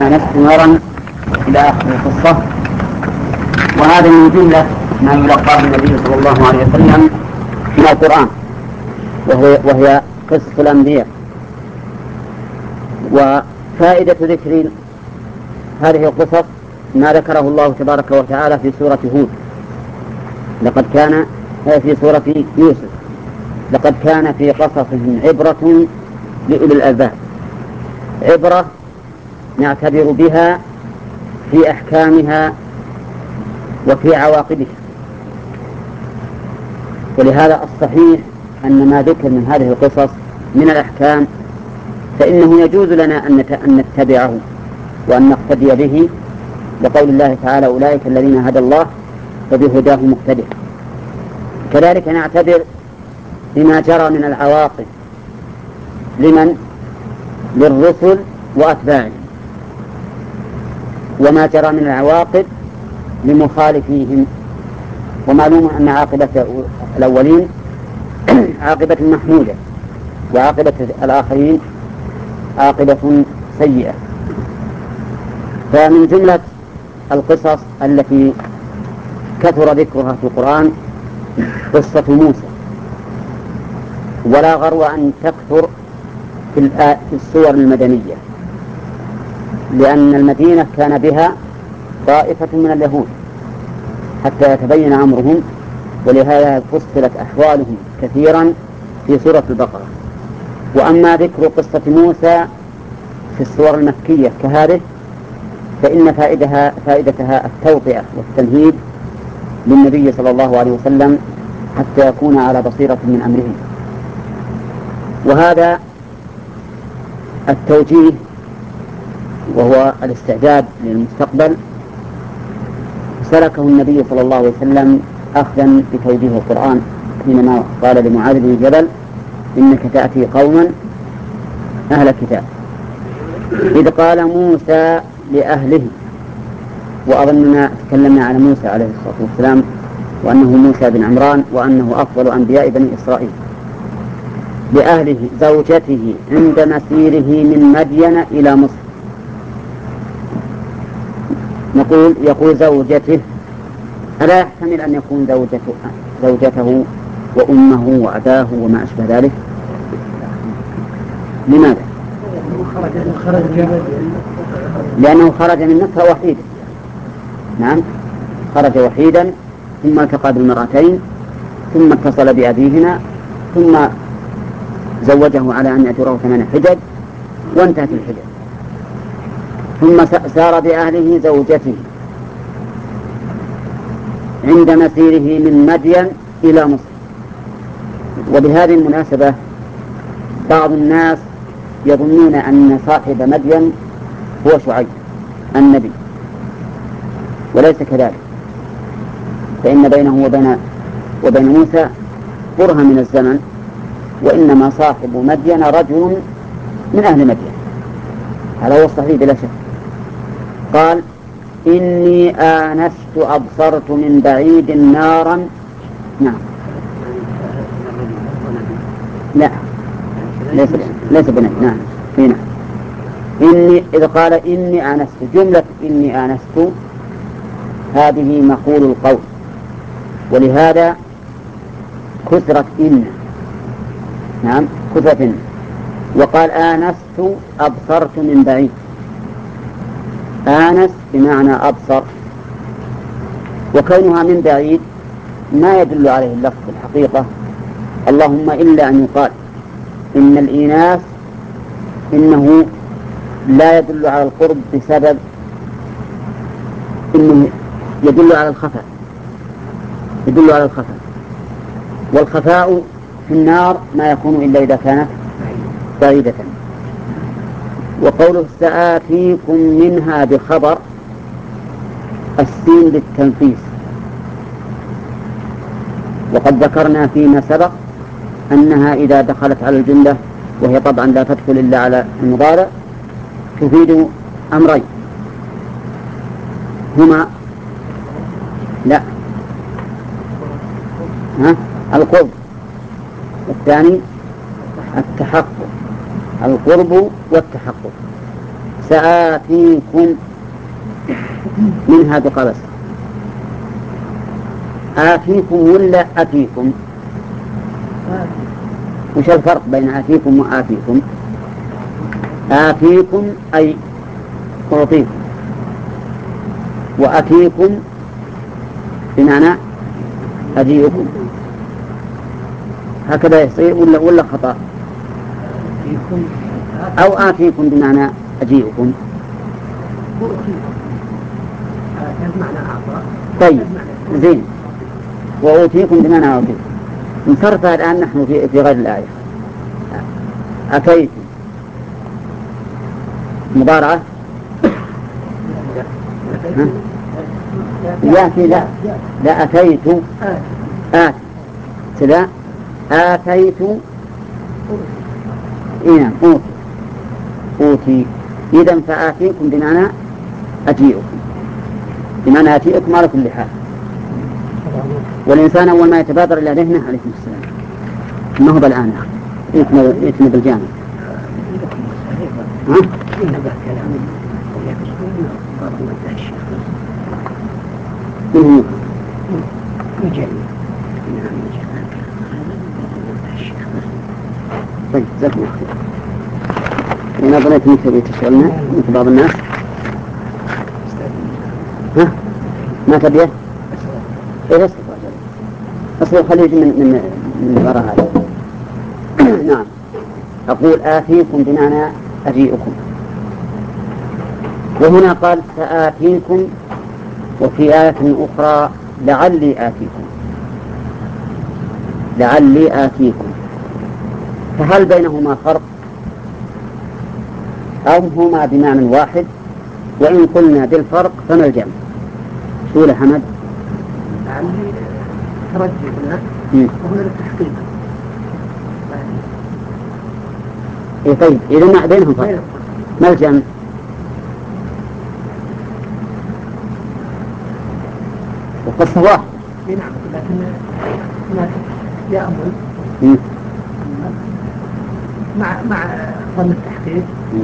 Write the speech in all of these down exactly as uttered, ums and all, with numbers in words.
آنست نارا إلى آخر القصة. وهذا من جملة ما يلقاه النبي صلى الله عليه وسلم من القرآن، وهي, وهي قصة الأنبياء. وفائدة ذكر هذه القصص ما ذكره الله تبارك وتعالى في سورة هود، لقد كان في سورة يوسف لقد كان في قصصهم عبرة لأولي الألباب، عبرة نعتبر بها في أحكامها وفي عواقبها. ولهذا الصحيح أن ما ذكر من هذه القصص من الأحكام فإنه يجوز لنا أن نتبعه وأن نقتدي به، لقول الله تعالى: أولئك الذين هدى الله فبهداه مقتدر. كذلك نعتبر بما جرى من العواقب لمن؟ للرسل وأتباعهم، وما جرى من العواقب لمخالفيهم. ومعلوم أن عاقبة الأولين عاقبة محمودة، وعاقبة الآخرين عاقبة سيئة. فمن جملة القصص التي كثر ذكرها في القرآن قصة موسى، ولا غرو أن تكثر في السور المدنية، لأن المدينة كان بها طائفة من اليهود حتى يتبين أمرهم، ولهذا فصلت أحوالهم كثيرا في سورة البقرة. وأما ذكر قصة موسى في السور المكية كهذه فإن فائدها فائدتها التوطئة والتمهيد للنبي صلى الله عليه وسلم حتى يكون على بصيرة من أمره. وهذا التوجيه وهو الاستعداد للمستقبل سلكه النبي صلى الله عليه وسلم أخذا بتوجيه القرآن حينما قال لمعاذ بن جبل: إنك تأتي قوما أهل كتاب. إذ قال موسى لأهله، وأظننا تكلمنا عن موسى عليه الصلاة والسلام وأنه موسى بن عمران وأنه أفضل أنبياء بني إسرائيل. لأهله زوجته عند مسيره من مدين إلى مصر. نقول يقول زوجته، ألا يحتمل أن يكون زوجته, زوجته وأمه وأباه وما أشبه ذلك؟ لماذا؟ لأنه خرج من مكة وحيدا. نعم، خرج وحيدا ثم التقى بالمرأتين ثم اتصل بأبيهما ثم زوجه على أن يأجره ثمان حجج وانتهت الحجج، ثم سار بأهله زوجته عند مسيره من مدين إلى مصر. وبهذه المناسبة بعض الناس يظنون أن صاحب مدين هو شعيب النبي، وليس كذلك، فإن بينه وبين, وبين موسى برهة من الزمن، وإنما صاحب مدين رجل من أهل مدين. هذا هو الصحيح بلا شك. قال: إني آنست أبصرت من بعيد نارا. نعم، لا ليس ليس بني. نعم هنا إني إذا قال إني آنست، جملة إني آنست هذه مقول القول، ولهذا كسرت إن. نعم كسرت إن. وقال آنست أبصرت من بعيد. آنس بمعنى أبصر، وكونها من بعيد ما يدل عليه اللفظ الحقيقة، اللهم إلا أن يقال إن الإناث إنه لا يدل على القرب بسبب إنه يدل على الخفاء، يدل على الخفاء، والخفاء في النار ما يكون إلا إذا كانت بعيدة. وقوله سآتيكم منها بخبر، السين للتنفيس، وقد ذكرنا فيما سبق أنها إذا دخلت على الجملة، وهي طبعا لا تدخل إلا على المضارع، تفيد أمرين هما لا ها القرب، والثاني التحقق، القرب والتحقق. سآتيكم منها بقبس. آتيكم ولا أتيكم؟ وش الفرق بين آتيكم وآتيكم؟ آتيكم أي أعطيكم، وأتيكم بمعنى أجيئكم. هكذا يصير ولا ولا خطأ؟ أو آتيكم بمعنى أجيئكم. طيب زين، وأوتيكم بمعنى أوتيكم. نصرفها الآن نحن في, في غير الآية. أتيت مضارعة يأتي لا لا أتيت آت سلا آتيت إيه أوتي أوتي. إذن فآتيكم بمعنى أجيئكم، بمعنى أجيئكم على كل حال. والإنسان أول ما يتبادر إلى ذهنه عليكم السلام ما هو بالآن يتم بالجانب ها؟ طيب زكوا أنا ظنيت أنك تبي تسألنا مثل بعض الناس. ها ما تبيه؟ إيه بس أصله خليج من من من الغرة هذا. نعم أقول آتيكم بمعنى أجيئكم. وهنا قال سآتيكم، وفي آية أخرى لعلي آتيكم، لعلي آتيكم. فهل بينهما فرق أو هما بمعنى واحد؟ وإن قلنا بالفرق فما الجمع؟ شو لحمد؟ لعلي ترجي هنا وهنا للتحقيق. إيه طيب إذا ما بينهم فرق ما الجمع؟ وقصة واحد. نعم لكن هناك يأمل مع مع ظن التحقيق.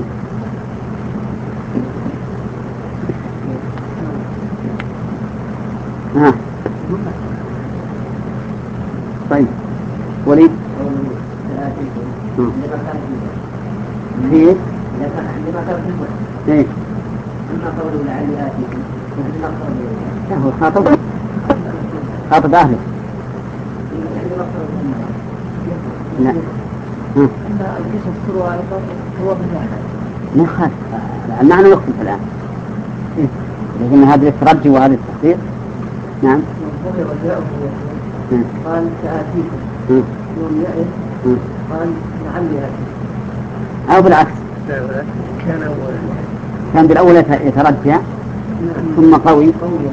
ها طيب وليد كيف؟ ايه هو خاطب خاطب أهله. لا ما خالف المعنى يختلف الآن، لكن هذا الترجي وهذا التحقيق. نعم قال سآتيكم يوم يأت قال لعلي آتيكم، أو بالعكس كان كان بالأول يترجى ثم قوي،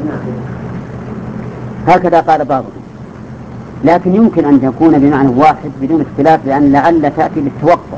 هكذا قال بعضهم. لكن يمكن أن تكون بمعنى واحد بدون اختلاف، لأن لعل تأتي بالتوقع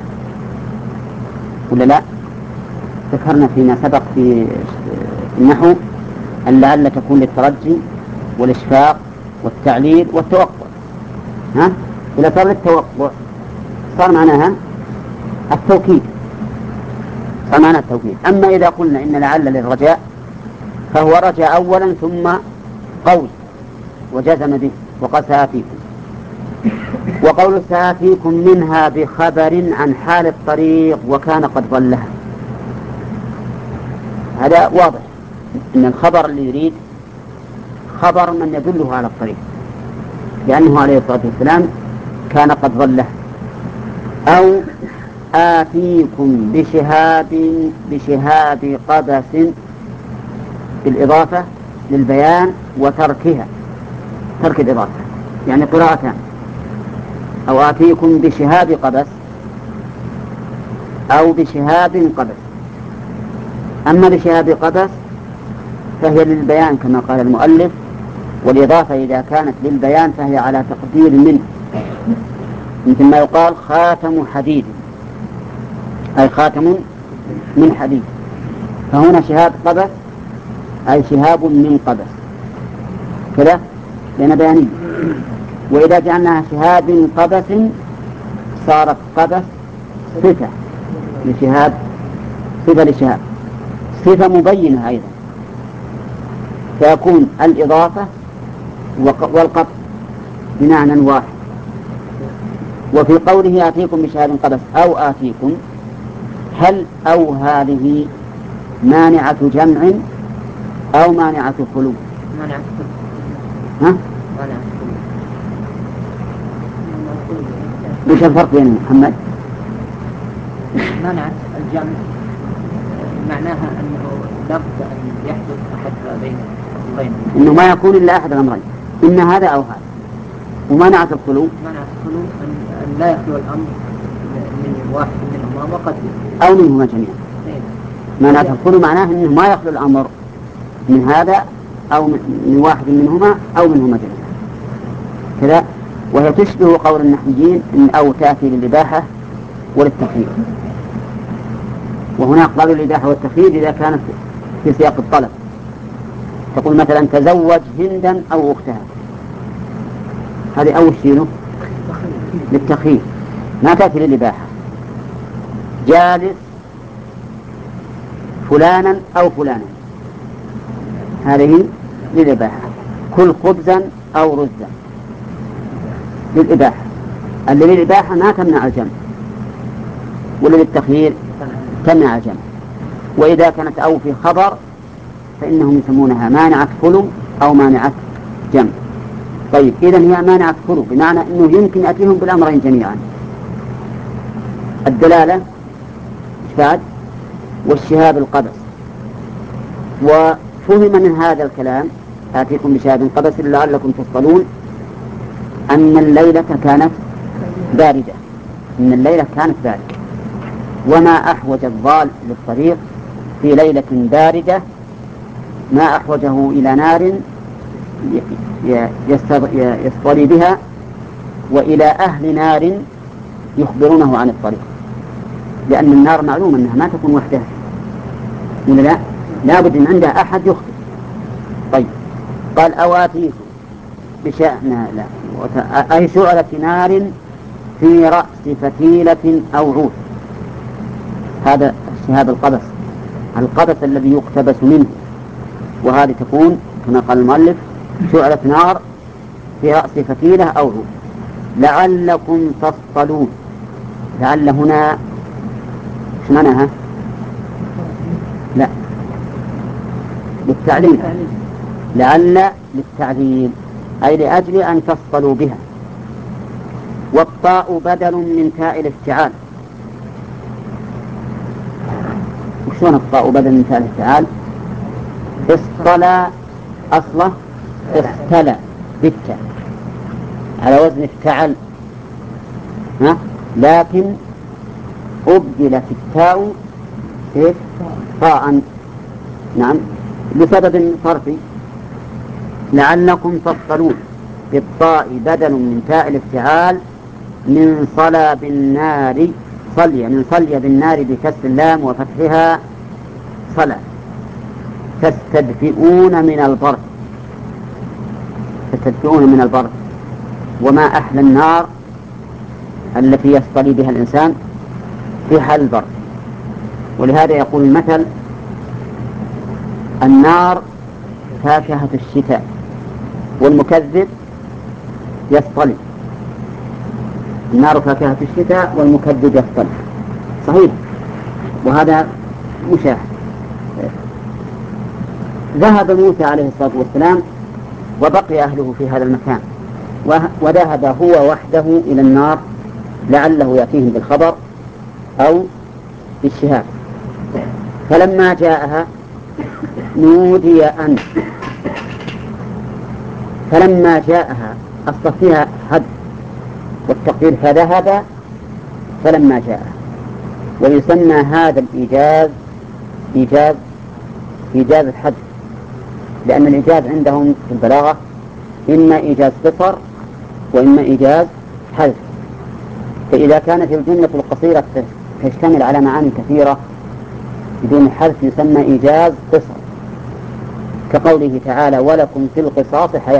ولا لا؟ ذكرنا فيما سبق في النحو أن لعل تكون للترجي والإشفاق والتعليل والتوقع. ها؟ إذا صار للتوقع صار معناها التوكيد، صار معناها التوكيد. أما إذا قلنا إن لعل للرجاء فهو رجع أولا ثم قول وجزم به وقال سآتيكم. وقول سآتيكم منها بخبر عن حال الطريق وكان قد ظلها، هذا واضح أن الخبر اللي يريد خبر من يدله على الطريق، لأنه عليه الصلاة والسلام كان قد ظله. أو آتيكم بشهاب بشهاب قبس بالإضافة للبيان وتركها، ترك الإضافة يعني قراءتان. أو آتيكم بشهاب قبس أو بشهاب قبس. أما بشهاب قبس فهي للبيان كما قال المؤلف، والإضافة إذا كانت للبيان فهي على تقدير من، مثل ما يقال خاتم حديد أي خاتم من حديد. فهنا شهاب قبس أي شهاب من قبس كذا لأن بيانية. وإذا جعلناها شهاب قبس صارت قبس صفة لشهاب صفة للشهاب، صفة مبينة أيضا، فيكون الإضافة والقطع بمعنى واحد. وفي قوله آتيكم بشهاب قبس أو آتيكم، هل أو هذه مانعة جمع أو مانعة خلو؟ مانعة ها؟ مانعة وش الفرق بين محمد؟ مانعة الجمع معناها أنه لابد أن يحدث أحد هذين الأمرين، إنه ما يكون إلا أحد الأمرين، إن هذا أو هذا. ومانعة الخلو مانعة الخلو أن لا يخلو الأمر من واحد منهما وقد أو منهما جميعا. مانعة الخلو معناه أنه ما يخلو الأمر من هذا أو من واحد منهما أو منهما جميعا كذا. وهي تشبه قول النحويين إن أو تأتي للإباحة وللتخيير، وهناك قالوا الإباحة والتخيير إذا كانت في سياق الطلب، تقول مثلا تزوج هندا أو أختها، هذه أول شيء للتخيير ما تأتي للإباحة. جالس فلانا أو فلانا، هذه للإباحة. كل خبزا أو رزا للإباحة. اللي للإباحة ما تمنع الجمع، واللي للتخيير تمنع الجمع. وإذا كانت أو في خبر فإنهم يسمونها مانعة خلو أو مانعة جمع. طيب إذن هي مانعة خلو بمعنى أنه يمكن يأتيهم بالأمرين جميعا، الدلالة إثبات والشهاب القبس. وفهم من هذا الكلام آتيكم بشهاب قبس لعلكم تصطلون أن الليلة كانت باردة، إن الليلة كانت باردة، وما أحوج الضال للطريق في ليلة باردة ما أحوجه إلى نار يصطلي بها وإلى أهل نار يخبرونه عن الطريق، لأن النار معلوم أنها ما تكون وحدها، لا لابد من عندها أحد يخبر. طيب قال أواتيكم بشأن لا أي شعلة نار في رأس فتيلة أو عود. هذا الشهاب القبس، القبس الذي يقتبس منه، وهذه تكون كما قال المؤلف شعلة نار في رأس فتيلة أو عود. لعلكم تصطلون، لعل هنا ايش معناها؟ لا للتعليل، لعل للتعليل أي لأجل أن تصطلوا بها. والطاء بدل من تاء الافتعال. وشون الطاء بدل من تاء الافتعال؟ اصطلى أصله اختلى بالتاء على وزن افتعل، ها؟ لكن أبدلت التاء طاء، نعم لسبب صرفي. لعلكم تصطلون بالطاء بدل من تاء الافتعال من صلى بالنار، صلي من صلي بالنار بكسر اللام وفتحها صلى. تستدفئون من البرد، تستدفئون من البرد. وما أحلى النار التي يصطلي بها الإنسان في حال البرد. ولهذا يقول المثل النار فاكهة الشتاء والمكذب يصطلي. النار فاكهة الشتاء والمكذب يصطلي، صحيح، وهذا مشاهد. ذهب موسى عليه الصلاة والسلام وبقي أهله في هذا المكان، وذهب هو وحده إلى النار لعله يأتيهم بالخبر أو بالشهاب. فلما جاءها نودي أن، فلما جاءها أصل فيها حد والتقدير فذهب فلما جاءها. ويسمى هذا الإيجاز إيجاز إيجاز الحد، لأن الإيجاز عندهم في البلاغة إما إيجاز قصر وإما إيجاز حذف. فإذا كانت الجملة القصيرة تشتمل على معاني كثيرة بدون حذف يسمى إيجاز قصر، كقوله تعالى ولكم في القصاص حياة.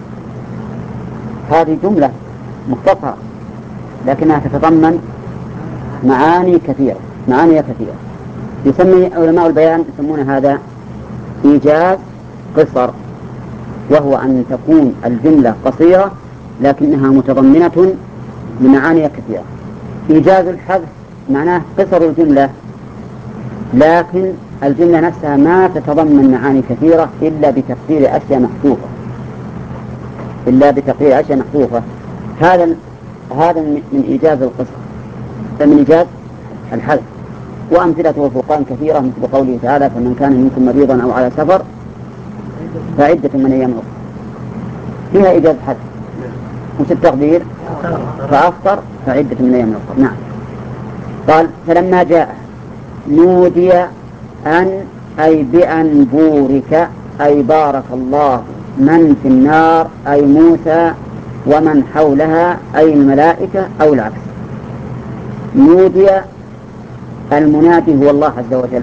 هذه جملة مختصرة لكنها تتضمن معاني كثيرة معاني كثيرة يسمي علماء البيان يسمون هذا إيجاز قصر، وهو أن تكون الجملة قصيرة لكنها متضمنة لمعاني كثيرة. إيجاز الحذف معناه قصر الجملة، لكن الجملة نفسها ما تتضمن معاني كثيرة إلا بتقدير أشياء محذوفة إلا بتقدير أشياء محذوفة هذا هذا من إيجاز القصر، من إيجاز الحذف. وأمثلته الفرقان كثيرة، مثل قوله تعالى: فمن كان منكم مريضا أو على سفر فعدة من أيام أخرى، فيها إيجاز حذف. وش التقدير؟ فأفطر فعدة من أيام أخرى. نعم. قال: فلما جاء نودي أن أي بأن بورك أي بارك الله من في النار أي موسى ومن حولها أي الملائكة أو العكس. نودي المنادي هو الله عز وجل.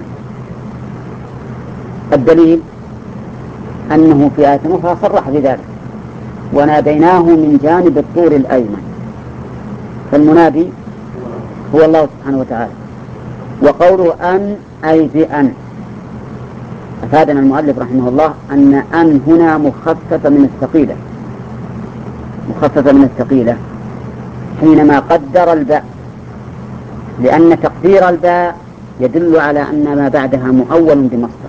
الدليل أنه في آية أخرى صرح بذلك: وناديناه من جانب الطور الأيمن. فالمنادي هو الله سبحانه وتعالى. وقوله أن أي بأن، أفادنا المؤلف رحمه الله أن أن هنا مخففة من الثقيلة مخففة من الثقيلة حينما قدر الباء، لأن تقدير الباء يدل على أن ما بعدها مؤول بمصدر.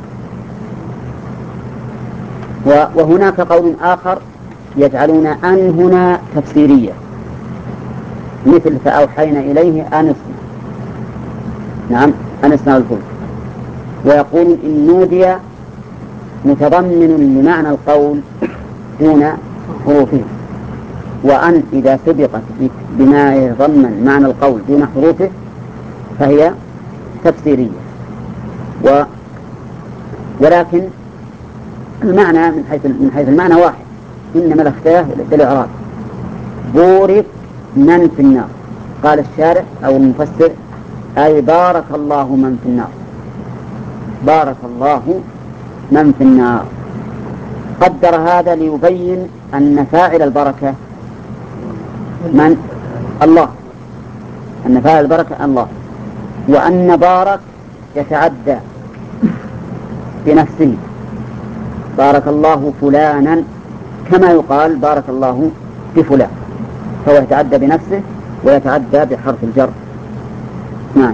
وهناك قول آخر يجعلون أن هنا تفسيرية، مثل فأوحينا إليه أن اصنع. نعم، أن اصنع الفلك. ويقول إن نودي متضمن لمعنى القول دون حروفه، وأن إذا سبقت بما يتضمن معنى القول دون حروفه فهي تفسيرية. و ولكن المعنى من حيث من حيث المعنى واحد، إنما الاختلاف بالإعراب. بورك من في النار، قال الشارح أو المفسر: أي بارك الله من في النار، بارك الله من في النار. قدر هذا ليبين أن فاعل البركة من؟ الله، أن فاعل البركة الله، وأن بارك يتعدى بنفسه، بارك الله فلانا، كما يقال بارك الله بفلان، فهو يتعدى بنفسه ويتعدى بحرف الجر. نعم.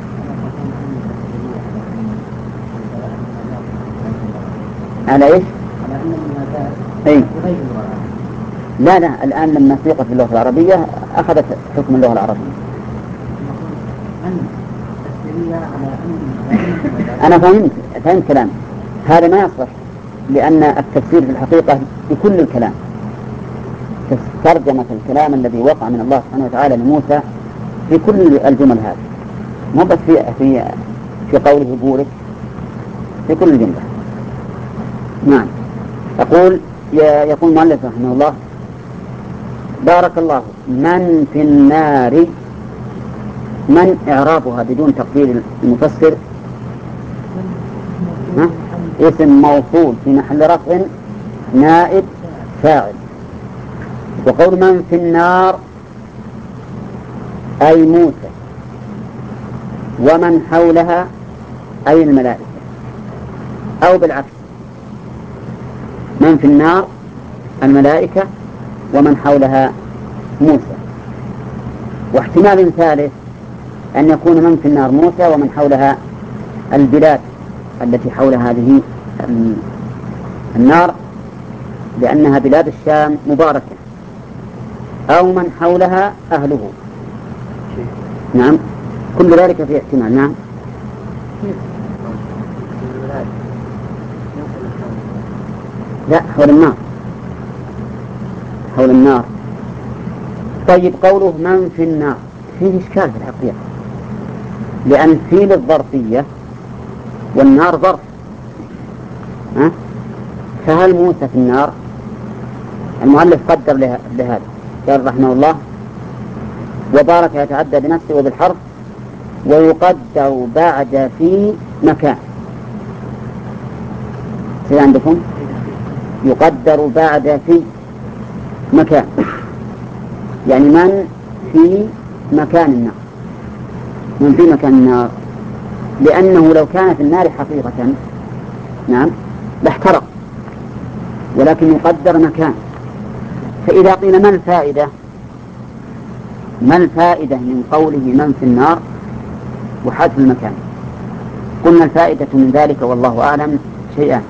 على إيش؟ أي. لا لا الآن لما سيقت باللغة العربية أخذت حكم اللغة العربية. أنا فهمت فهمت كلام هذا ما يصلح، لأن التفسير في الحقيقة بكل الكلام، ترجمة الكلام الذي وقع من الله سبحانه وتعالى لموسى بكل الجمل هذه، مو بس في في في قوله بورك، في كل الجملة. نعم. يقول يقول المؤلف رحمه الله: بارك الله من في النار. من إعرابها بدون تقدير المفسر ها؟ اسم موصول في محل رفع نائب فاعل. وقول من في النار أي موسى ومن حولها أي الملائكة، أو بالعكس، من في النار الملائكة ومن حولها موسى. واحتمال ثالث أن يكون من في النار موسى ومن حولها البلاد التي حول هذه النار، لأنها بلاد الشام مباركة، أو من حولها أهله. نعم، كل ذلك في احتمال. نعم. لا، حول النار، حول النار. طيب، قوله من في النار فيه إشكال في الحقيقة، لأن في للظرفية والنار ظرف. ها؟ فهل موسى في النار؟ المؤلف قدر لهذا، قال رحمه الله: وبارك يتعدى بنفسه وبالحرف، ويقدر بعد في مكان. سيد عندكم يقدر بعد في مكان، يعني من في مكان النار. من في مكان النار لأنه لو كان في النار حقيقة نعم لاحترق، ولكن يقدر مكان. فإذا قيل ما الفائدة ما الفائدة من قوله من في النار وحذف المكان؟ قلنا الفائدة من ذلك والله أعلم شيئان.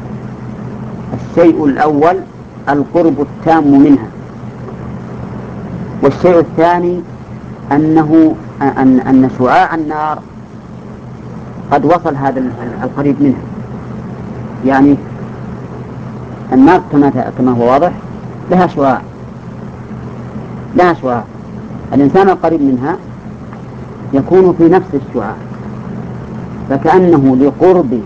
الشيء الأول القرب التام منها، والشيء الثاني أنه أن, أن شعاع النار قد وصل هذا القريب منها. يعني النار كما هو واضح لها شعاع لها شعاع الإنسان القريب منها يكون في نفس الشعاع، فكأنه لقرب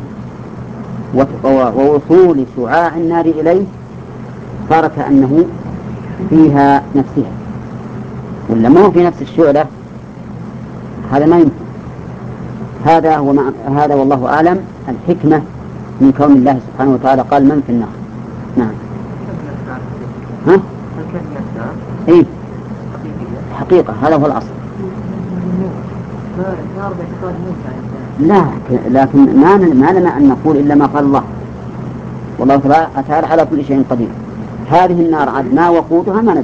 ووصول شعاع النار إليه صار كأنه فيها نفسها، ولا ما هو في نفس الشعلة هذا ما يمكن. هذا هو مع... هذا والله أعلم الحكمة من كون الله سبحانه وتعالى قال من في النار. نعم. ها؟ إيه؟ حقيقة هذا هو الأصل. لا لكن ما ما لنا أن نقول إلا ما قال الله، والله تعالى على كل شيء قدير. هذه النار عاد ما وقودها ما ندري،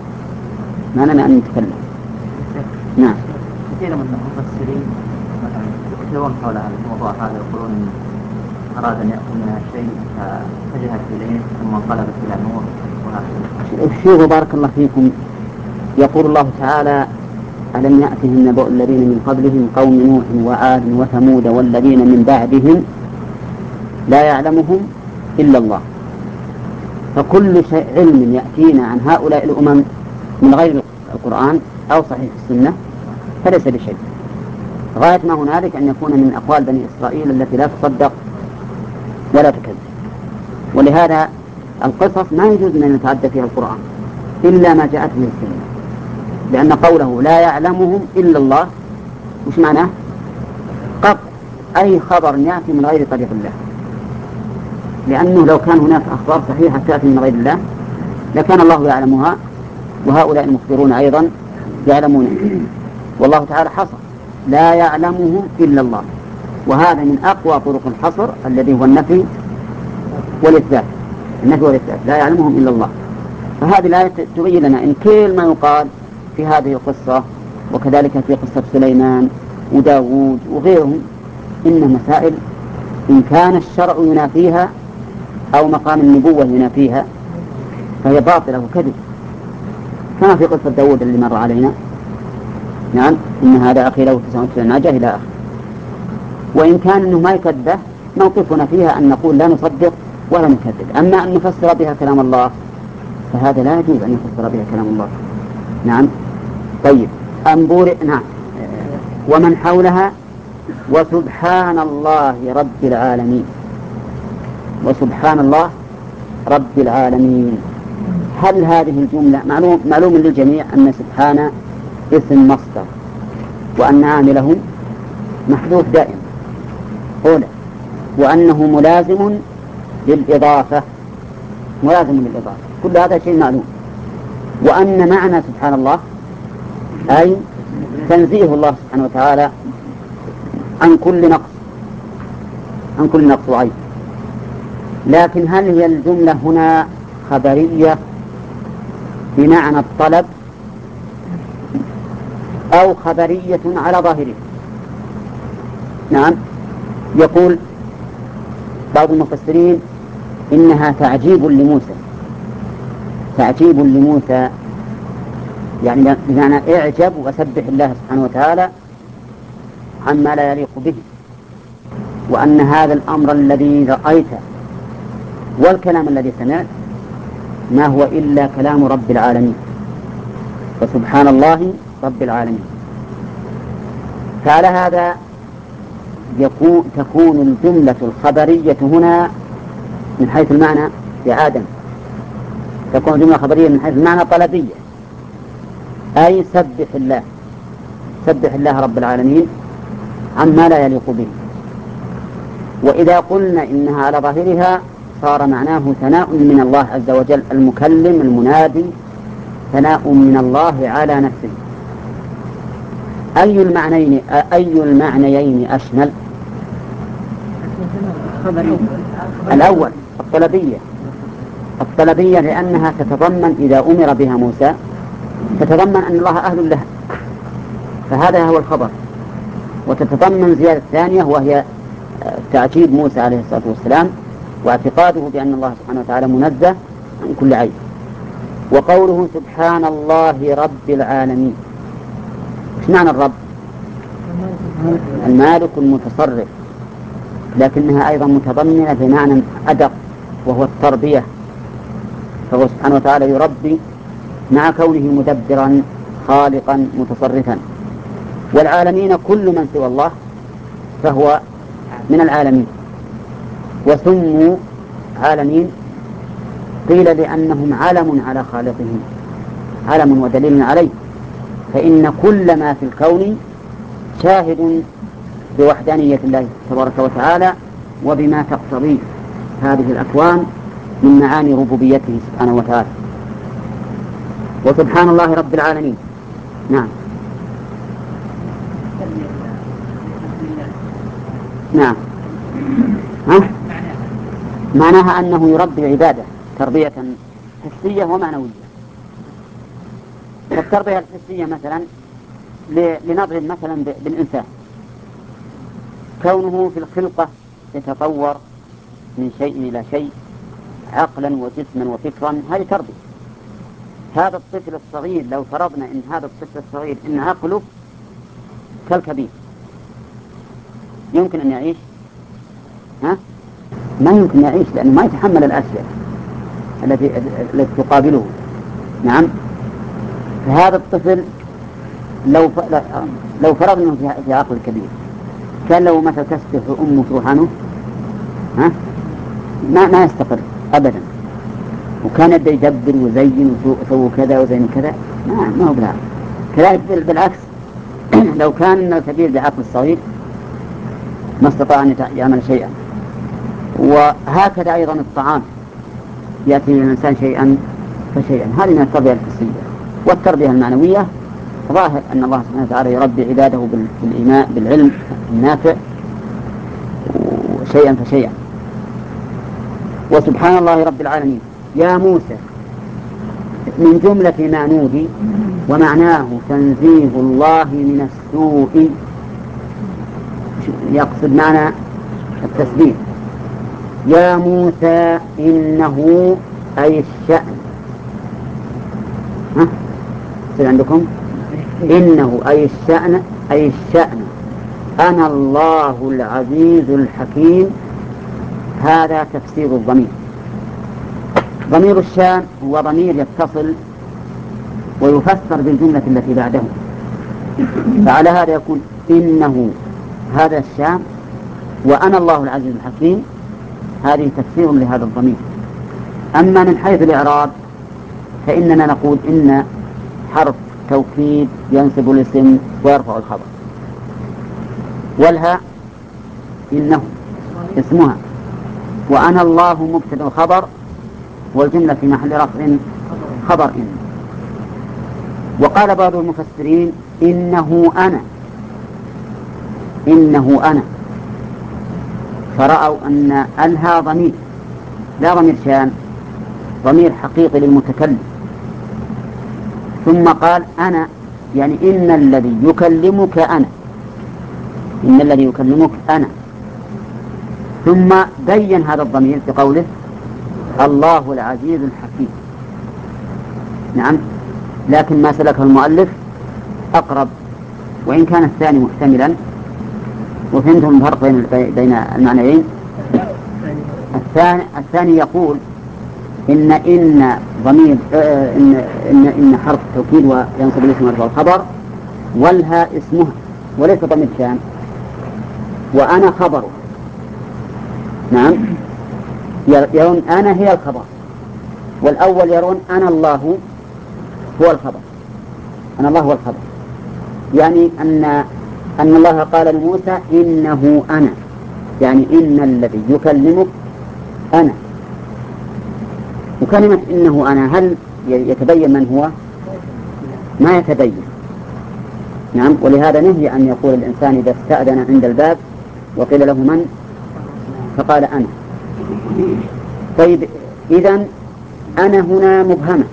ما لنا أن نتكلم. نعم. كثير من المفسرين يكثرون حول هذا الموضوع هذا، يقولون أراد أن يأكل منها شيء فاتجهت إليه ثم انقلبت إلى نور وهكذا. شوفوا بارك الله فيكم، يقول الله تعالى ألم يأتهم نبأ الذين من قبلهم قوم نوح وعاد وثمود والذين من بعدهم لا يعلمهم إلا الله. فكل شيء علم يأتينا عن هؤلاء الأمم من غير القرآن أو صحيح السنة فليس بشيء. غاية ما هنالك أن يكون من أقوال بني إسرائيل التي لا تصدق ولا تكذب. ولهذا القصص ما يجوز أن يتعدى فيها القرآن إلا ما جاءت به السنة، لأن قوله لا يعلمهم إلا الله وش معناه؟ قطع أي خبر يأتي من غير طريق الله، لأنه لو كان هناك أخبار صحيحة تأتي من غير الله لكان الله يعلمها وهؤلاء المخبرون أيضا يعلمون. والله تعالى حصر لا يعلمهم إلا الله، وهذا من أقوى طرق الحصر الذي هو النفي والإثبات. النفي والإثبات لا يعلمهم إلا الله. فهذه الآية تبين لنا إن كل ما يقال في هذه القصة وكذلك في قصة سليمان وداود وغيرهم إن مسائل إن كان الشرع ينافيها أو مقام النبوة ينافيها فهي باطلة وكذب، كما في قصة داود اللي مر علينا. نعم إن هذا أخي له تسعة وتسعين ناجة إلى آخر. وإن كان أنه ما يكذب موقفنا فيها أن نقول لا نصدق ولا نكذب. أما أن نفسر بها كلام الله فهذا لا يجوز أن يفسر بها كلام الله. نعم. طيب أنبور نعم ومن حولها وسبحان الله رب العالمين. وسبحان الله رب العالمين. هل هذه الجملة معلوم, معلوم للجميع أن سبحان اسم مصدر وأن عامله محذوف دائما أولى، وأنه ملازم للإضافة ملازم للإضافة كل هذا شيء معلوم. وأن معنى سبحان الله أي تنزيه الله سبحانه وتعالى عن كل نقص عن كل نقص وعيب. لكن هل هي الجملة هنا خبرية بمعنى الطلب أو خبرية على ظاهره؟ نعم. يقول بعض المفسرين إنها تعجيب لموسى تعجيب لموسى يعني بمعنى اعجب وسبح الله سبحانه وتعالى عما لا يليق به، وأن هذا الأمر الذي رأيته والكلام الذي سمعت ما هو إلا كلام رب العالمين، فسبحان الله رب العالمين. فعلى هذا يكون تكون الجملة الخبرية هنا من حيث المعنى بعدم، تكون الجملة خبرية من حيث المعنى طلبية، أي سبح الله سبح الله رب العالمين عما لا يليق به. وإذا قلنا إنها على ظاهرها صار معناه ثناء من الله عز وجل المكلم المنادي، ثناء من الله على نفسه. أي المعنيين أي المعنيين أشمل؟ الأول الطلبية الطلبية لأنها تتضمن إذا أمر بها موسى تتضمن أن الله أهل لها، فهذا هو الخبر. وتتضمن زيادة ثانية وهي تعجيب موسى عليه الصلاة والسلام واعتقاده بأن الله سبحانه وتعالى منزه عن كل عيب. وقوله سبحان الله رب العالمين، ايش معنى الرب؟ المالك المتصرف، لكنها أيضا متضمنة بمعنى أدق وهو التربية، فهو سبحانه وتعالى يربي مع كونه مدبرا خالقا متصرفا. والعالمين كل من سوى الله فهو من العالمين. وسموا عالمين قيل لأنهم علم على خالقهم، علم ودليل عليه، فإن كل ما في الكون شاهد بوحدانية الله تبارك وتعالى وبما تقتضيه هذه الأكوان من معاني ربوبيته سبحانه وتعالى. وسبحان الله رب العالمين. نعم نعم ها؟ معناها أنه يربي عباده تربية حسية ومعنوية. التربية الحسية مثلا لنضرب مثلا بالإنسان، كونه في الخلقة يتطور من شيء إلى شيء عقلا وجسما وفكرا، هذه تربية. هذا الطفل الصغير لو فرضنا إن هذا الطفل الصغير إن عقله كالكبير يمكن أن يعيش؟ ها؟ ما يمكن يعيش، لأنه ما يتحمل الأشياء التي التي تقابله. نعم. فهذا الطفل لو لو فرضنا في عقل كبير كان لو مثل تسبح أمه تروح عنه ها ما ما يستقر أبدا، وكان يبدأ يدبر ويزين وسوي كذا وزين كذا، ما ما هو بالعكس. كذلك بالعكس لو كان الكبير بعقل الصغير ما استطاع أن يعمل شيئا. وهكذا أيضا الطعام يأتي للإنسان شيئا فشيئا، هذه من التربية الحسية. والتربية المعنوية ظاهر أن الله سبحانه وتعالى يربي عباده بالإيمان بالعلم النافع شيئا فشيئا. وسبحان الله رب العالمين يا موسى من جملة ما نودي، ومعناه تنزيه الله من السوء، يقصد معنى التسبيح. يا موسى إنه أي الشأن، ها سيد عندكم إنه أي الشأن أي الشأن أنا الله العزيز الحكيم. هذا تفسير الضمير. ضمير الشأن هو ضمير يتصل ويفسر بالجملة التي بعده، فعلى هذا يكون إنه هذا الشأن وأنا الله العزيز الحكيم، هذه تفسير لهذا الضمير. أما من حيث الإعراب فإننا نقول إن حرف توكيد ينصب الاسم ويرفع الخبر، والها إنه اسمها، وأنا الله مبتدأ الخبر، والجملة في محل رفع خبر إن. وقال بعض المفسرين إنه أنا إنه أنا فرأوا أن ألها ضمير لا ضمير شان، ضمير حقيقي للمتكلم. ثم قال أنا يعني إن الذي يكلمك أنا إن الذي يكلمك أنا ثم بين هذا الضمير بقوله الله العزيز الحكيم. نعم، لكن ما سلكه المؤلف أقرب، وإن كان الثاني محتملا. وفهمتم الفرق بين المعنيين. الثاني, الثاني يقول إن إن ضمير آه إن, إن إن حرف توكيد وينصب الاسم ويرفع الخبر، والها اسمها وليس ضمير شان، وأنا خبره. نعم، يرون أنا هي الخبر، والأول يرون أنا الله هو الخبر أنا الله هو الخبر، يعني أن أن الله قال لموسى إنه أنا، يعني إن الذي يكلمك أنا. وكلمة إنه أنا هل يتبين من هو؟ ما يتبين. نعم، ولهذا نهي أن يقول الإنسان إذا استأذن عند الباب وقيل له من فقال أنا. طيب إذن أنا هنا مبهمة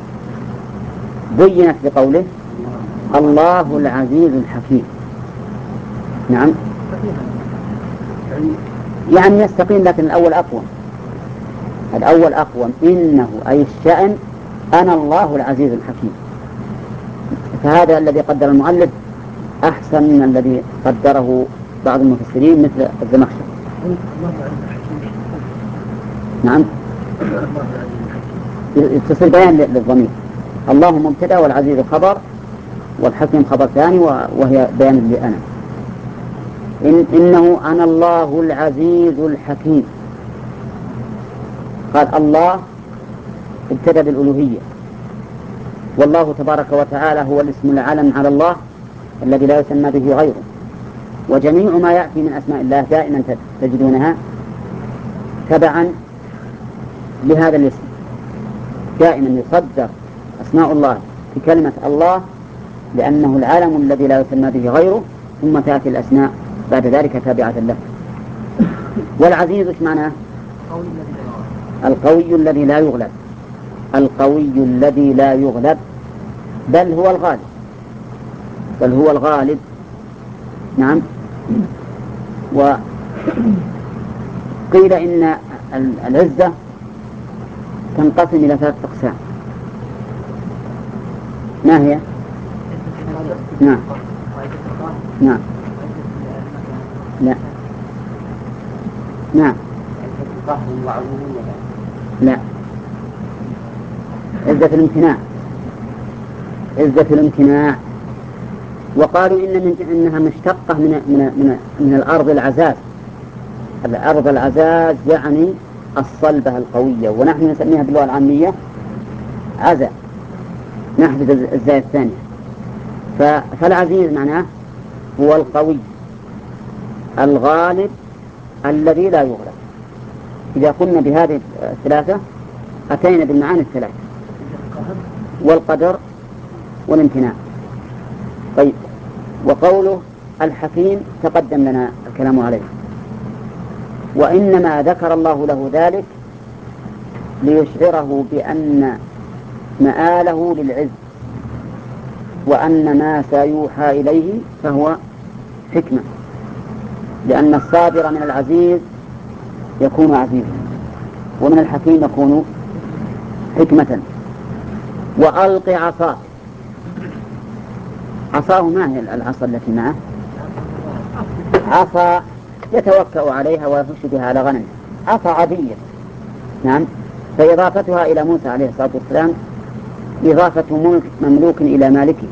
بينت بقوله الله العزيز الحكيم. نعم يعني يستقيم، لكن الأول أقوى. الأول أقوى إنه أي الشأن أنا الله العزيز الحكيم. فهذا الذي قدر المؤلف أحسن من الذي قدره بعض المفسرين مثل الزمخشري. نعم يتصل بيان للضمير. الله مبتدأ والعزيز خبر والحكيم خبر ثاني وهي بيان لأنا. إن إنه أنا الله العزيز الحكيم. قال الله ابتدأ بالألوهية، والله تبارك وتعالى هو الاسم العلم على الله الذي لا يسمى به غيره. وجميع ما يأتي من أسماء الله دائما تجدونها تبعا لهذا الاسم، دائما يصدر أسماء الله في كلمة الله لأنه العالم الذي لا يسمى به غيره، ثم تأتي الأسماء بعد ذلك تابعة له. والعزيز ايش معناه؟ القوي الذي لا يغلب. القوي الذي لا يغلب، بل هو الغالب، بل هو الغالب. نعم. وقيل إن العزة تنقسم إلى ثلاث أقسام. ما هي؟ نعم نعم لا نعم لا عزة الامتناع، عزة الامتناع. وقالوا إن من إنها مشتقة من من من, من الأرض العزاز. الأرض العزاز يعني الصلبة القوية، ونحن نسميها باللغة العامية عزا، نحذف الزاء الثانية. فالعزيز معناه هو القوي الغالب الذي لا يغلب. إذا قلنا بهذه الثلاثة أتينا بالمعاني الثلاثة، والقدر والامتناع. طيب، وقوله الحكيم تقدم لنا الكلام عليه، وإنما ذكر الله له ذلك ليشعره بأن مآله للعز، وأن ما سيوحى إليه فهو حكمة، لأن الصادر من العزيز يكون عزيزا، ومن الحكيم يكون حكمة. وألق عصاك. عصاه ما هي العصا التي معه؟ عصا يتوكأ عليها ويخش بها على غنمه، عصا عادية. نعم. فإضافتها إلى موسى عليه الصلاة والسلام إضافة ملك مملوك إلى مالكه،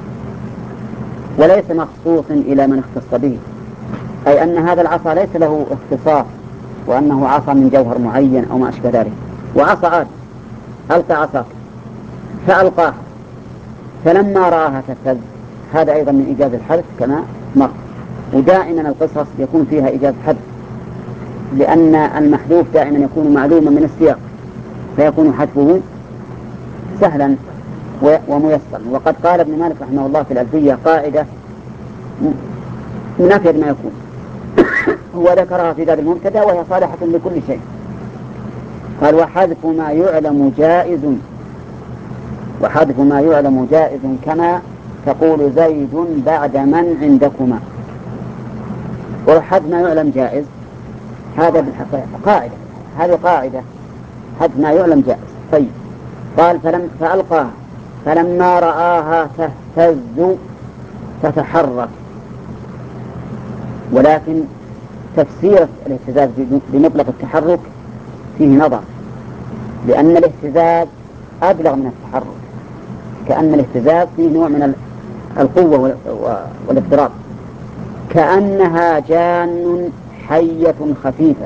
وليس مخصوص إلى من اختص به، أي أن هذا العصا ليس له اختصاص وأنه عصا من جوهر معين أو ما أشبه ذلك. وعصا عاد، ألقى عصاك فألقاه فلما رآها تهتز. هذا أيضا من إيجاز الحذف كما مر، ودائما القصص يكون فيها إيجاز حذف، لأن المحذوف دائما يكون معلوما من السياق فيكون حذفه سهلا وميسرا. وقد قال ابن مالك رحمه الله في الألفية قاعدة من أفيد ما يكون هو ذكرها في باب المبتدأ وهي صالحة لكل شيء. قال وحذف ما يعلم جائز، وحذف ما يعلم جائز كما تقول زيد بعد من عندكما. وحذف ما يعلم جائز هذا بالحقيقة قاعدة، هذه قاعدة، حذف ما يعلم جائز. طيب، قال فلم فألقاها فلما رآها تهتز تتحرك. ولكن تفسير الاهتزاز بمطلق التحرك فيه نظر، لأن الاهتزاز أبلغ من التحرك، كأن الاهتزاز فيه نوع من القوة والاضطراب، كأنها جان حية خفيفة،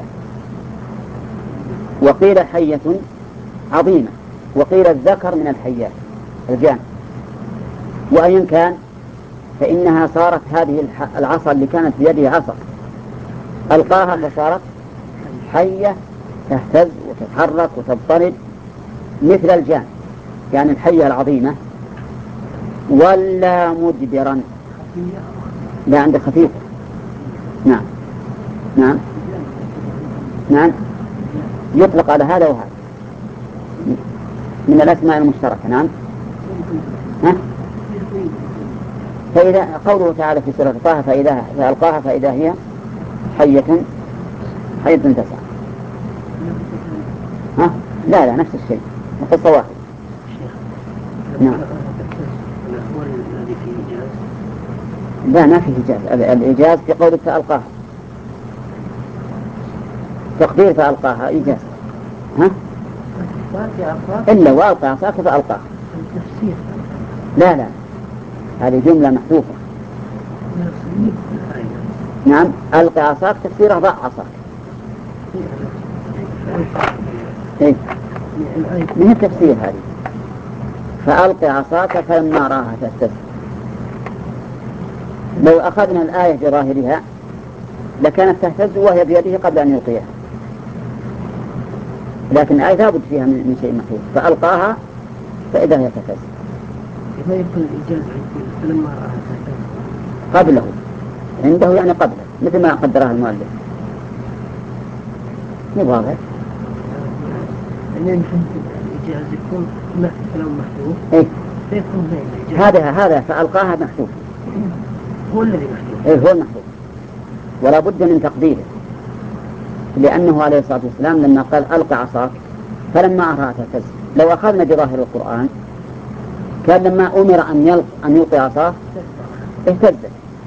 وقيل حية عظيمة، وقيل الذكر من الحيات الجان. وأيا كان فإنها صارت هذه العصا اللي كانت بيده عصا ألقاها فصارت حية تهتز وتتحرك وتضطرب مثل الجان، يعني الحية العظيمة. ولا مدبرا، لا عند خفيفة. نعم نعم نعم يطلق على هذا وهذا من الأسماء المشتركة. نعم. ها؟ فإذا قوله تعالى في سورة طه فإذا فألقاها فإذا هي حية حية تسعى. ها؟ لا لا نفس الشيء القصة واحد. نعم. لا ما في إيجاز. الإيجاز في قولك فألقاها تقدير فألقاها إيجاز. ها؟ إلا وألقى عصاك فألقاها. لا لا هذه جملة محذوفة. نعم ألقى عصاك تفسيره ضع عصاك. إيه من التفسير هذه فألقى عصاك فلما راها تهتز. لو أخذنا الآية بظاهرها لكانت تهتز وهي بيده قبل أن يلقيها، لكن الآية لا بد فيها من شيء محذوف فألقاها فإذا هي تهتز. إذا يكون الإيجاز فلما راها تهتز قبله عنده يعني قبله مثل ما قدرها المؤلف. مو واضح؟ يعني يمكن الإيجاز يكون كلام محذوف. إيه فيكون هذا هذا فألقاها محذوف. هو الذي محذوف. إيه هو المحذوف ولا بد من تقديره، لأنه عليه الصلاة والسلام لما قال ألقى عصاك فلما أراها تهتز، لو أخذنا بظاهر القرآن كان لما أمر أن يلقى أن يلقي عصاه اهتزت،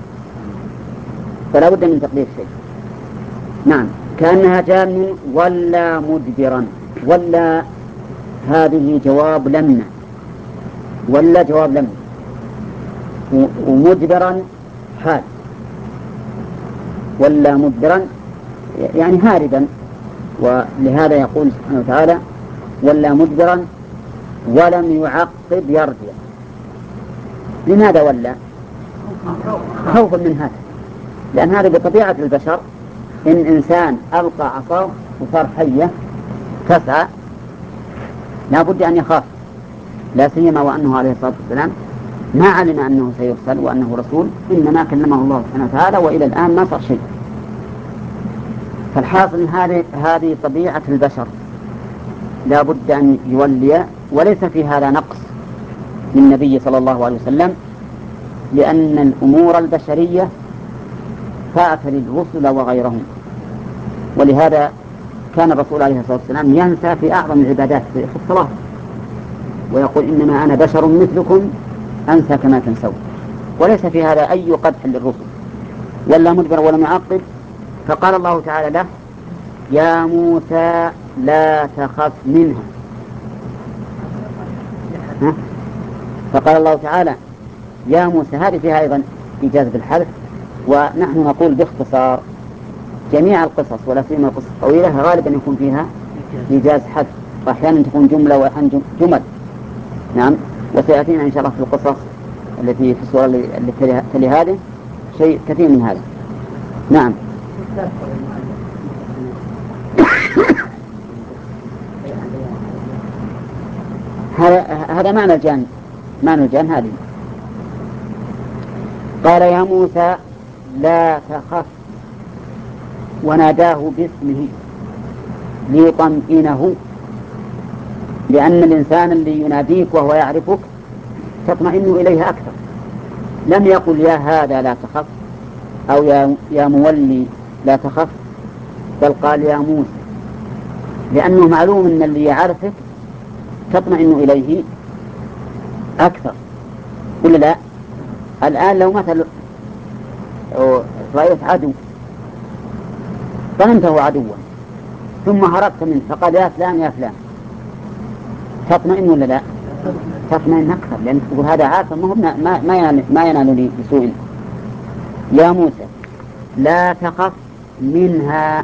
فلا بد من تقدير شيء. نعم كأنها جان ولا مدبرا. ولا هذه جواب لما، ولا جواب لما، ومدبرا حال. ولا مدبرا يعني هاربا، ولهذا يقول سبحانه وتعالى ولا مدبرا ولم يعقب يرجع. لماذا ولا؟ خوفا من هذا، لأن هذا بطبيعة البشر إن إنسان ألقى عصاه وصار حية تسعى لا بد أن يخاف، لا سيما وأنه عليه الصلاة والسلام ما علم أنه سيرسل وأنه رسول، إنما كلمه الله سبحانه وتعالى وإلى الآن ما صار شيء. فالحاصل هذه هذه طبيعة البشر لا بد أن يولي، وليس في هذا نقص من النبي صلى الله عليه وسلم، لأن الأمور البشرية فات للرسل وغيرهم. ولهذا كان الرسول عليه الصلاة والسلام ينسى في أعظم العبادات في الصلاة ويقول إنما أنا بشر مثلكم أنسى كما تنسون، وليس في هذا أي قدح للرسل. ولا مدبر ولم يعقب، فقال الله تعالى له يا موسى لا تخف منها. ها؟ فقال الله تعالى يا موسى، هذه فيها أيضا إيجاز بالحذف، ونحن نقول باختصار جميع القصص ولا سيما القصص الطويلة غالبا يكون فيها إيجاز حذف، وأحيانا تكون جملة وأحيانا جمل. نعم وسيأتينا إن شاء الله في القصص التي في السورة التي تلي هذه شيء كثير من هذا. نعم هذا هذا معنى الجان، معنى الجان هذه. قال يا موسى لا تخف، وناداه باسمه ليطمئنه، لأن الإنسان اللي يناديك وهو يعرفك تطمئن إليه أكثر. لم يقل يا هذا لا تخف أو يا, يا مولي لا تخف، بل قال يا موسى، لأنه معلوم أن اللي يعرفك تطمئن إليه أكثر. ولا لا؟ الآن لو مثل رأيت عدو ظننته عدوا ثم هربت منه فقال يا فلان يا فلان، تطمئن ولا لا؟ تطمئن أكثر، لأن تقول هذا عارف ما ما ما ينال ما ينالني بسوء. يا موسى لا تخف منها،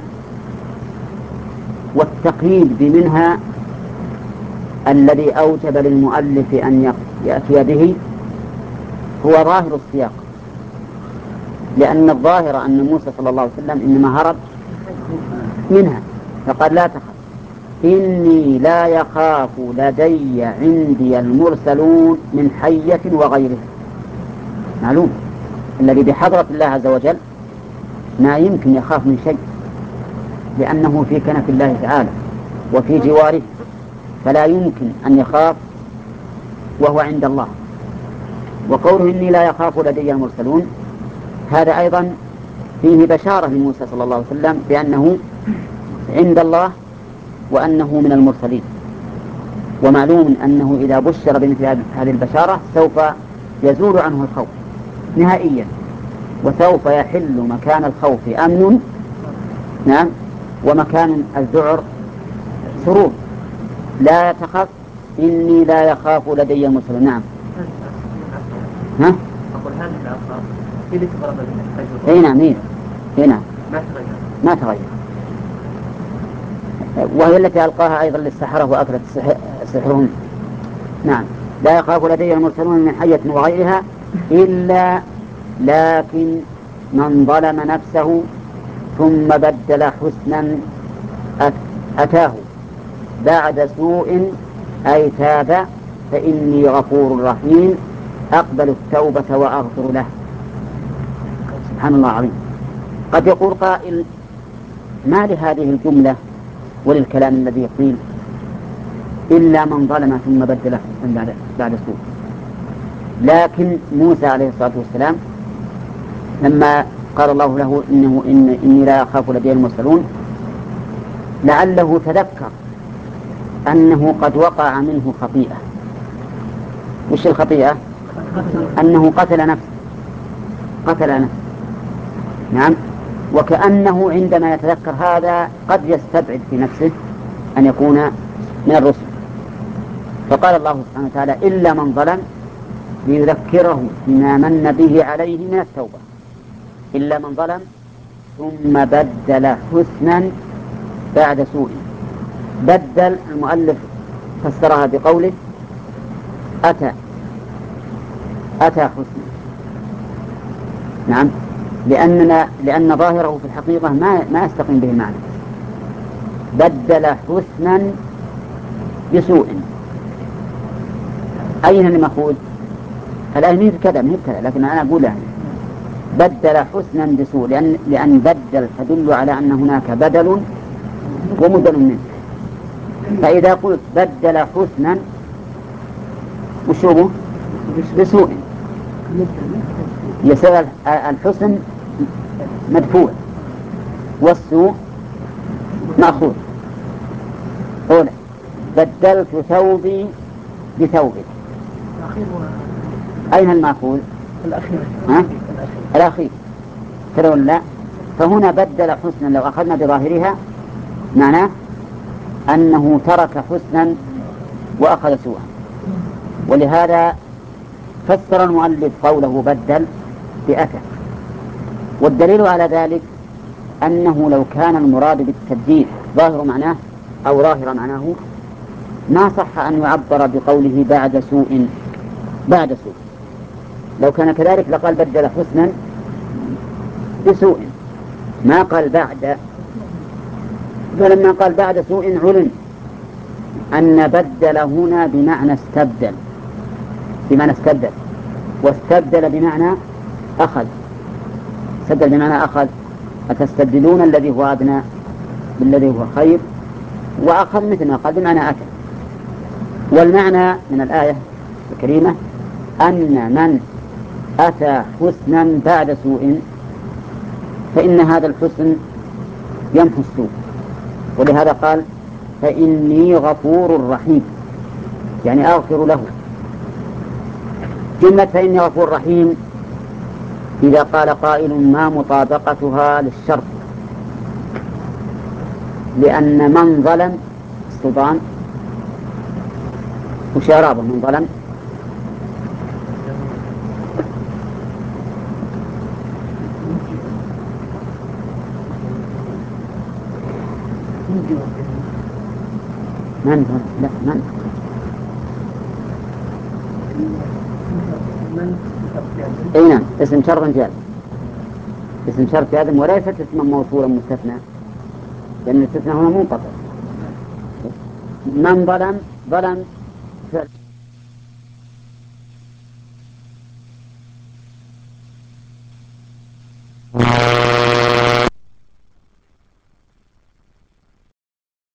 والتقييد بمنها الذي أوجب للمؤلف أن يأتي به هو ظاهر السياق، لأن الظاهر أن موسى صلى الله عليه وسلم إنما هرب منها، فقال لا تخف إني لا يخاف لدي عندي المرسلون من حية وغيره. معلوم الذي بحضرة الله عز وجل ما يمكن يخاف من شيء، لأنه في كنف الله تعالى وفي جواره، فلا يمكن أن يخاف وهو عند الله. وقوله إني لا يخاف لدي المرسلون هذا أيضا فيه بشارة لموسى صلى الله عليه وسلم بأنه عند الله وأنه من المرسلين. ومعلوم أنه إذا بشر بمثل هذه البشارة سوف يزول عنه الخوف نهائيا، وسوف يحل مكان الخوف أمن، نعم، ومكان الذعر سرور. لا تخف إني لا يخاف لدي المرسلون. نعم. ها؟ أقول هذه الألفاظ هي اللي تضرب الحج. أي نعم، هي هنا ما تغير. ما تغير، وهي التي ألقاها أيضا للسحرة وأكلت سحرهم. نعم. لا يخاف لدي المرسلون من حية وغيرها إلا لكن من ظلم نفسه ثم بدل حسنا أتاه بعد سوء أي تاب فإني غفور رحيم أقبل التوبة وأغفر له. سبحان الله العظيم. قد يقول قائل ما لهذه الجملة وللكلام الذي قيل إلا من ظلم ثم بدل حسنا بعد, بعد سوء؟ لكن موسى عليه الصلاة والسلام لما قال الله له إنه إن إني لا أخاف لدي المرسلون لعله تذكر أنه قد وقع منه خطيئة. وش الخطيئة؟ أنه قتل نفسه قتل نفسه نعم. وكأنه عندما يتذكر هذا قد يستبعد في نفسه أن يكون من الرسل، فقال الله سبحانه وتعالى إلا من ظلم ليذكره بما من به عليه من التوبة. إلا من ظلم ثم بدل حسنا بعد سوء. بدل المؤلف فسرها بقوله أتى أتى حسنا. نعم، لأننا لأن ظاهره في الحقيقة ما ما يستقيم به المعنى. بدل حسنا بسوء. أين المأخوذ؟ الآن ميت كذا ميت كذا، لكن أنا أقول يعني بدل حسنا بسوء، لأن لأن بدل تدل على أن هناك بدل ومدل منه. فإذا قلت بدل حسنا وشوبه بسوء يصير الحسن مدفوع والسوء مأخوذ. أولا بدلت ثوبي بثوبك. أين المأخوذ؟ الأخير. ها؟ الأخير. ترون لا؟ فهنا بدل حسنا لو أخذنا بظاهرها معناه أنه ترك حسنا وأخذ سوءا، ولهذا فسر المؤلف قوله بدل بأتى. والدليل على ذلك أنه لو كان المراد بالتبديل ظاهر معناه أو ظاهر معناه ما صح أن يعبر بقوله بعد سوء بعد سوء. لو كان كذلك لقال بدل حسنا بسوء، ما قال بعد. فلما قال بعد سوء علم أن بدل هنا بمعنى استبدل بمعنى استبدل واستبدل بمعنى أخذ. استبدل بمعنى أخذ. أتستبدلون الذي هو أدنى بالذي هو خير، وأخذ مثل ما قال بمعنى أكل. والمعنى من الآية الكريمة أن من أتى حسنا بعد سوء فإن هذا الحسن يمحو السوء، ولهذا قال فإني غفور رحيم، يعني أغفر له. جملة فإني غفور رحيم إذا قال قائل ما مطابقتها للشرط؟ لأن من ظلم السلطان وشرابه من ظلم من ظلم لا من اي نعم اسم شرط جاز اسم شرط جازم وليست اسما موصولا مستثنى، لأن الاستثناء هنا منقطع. من ظلم ظلم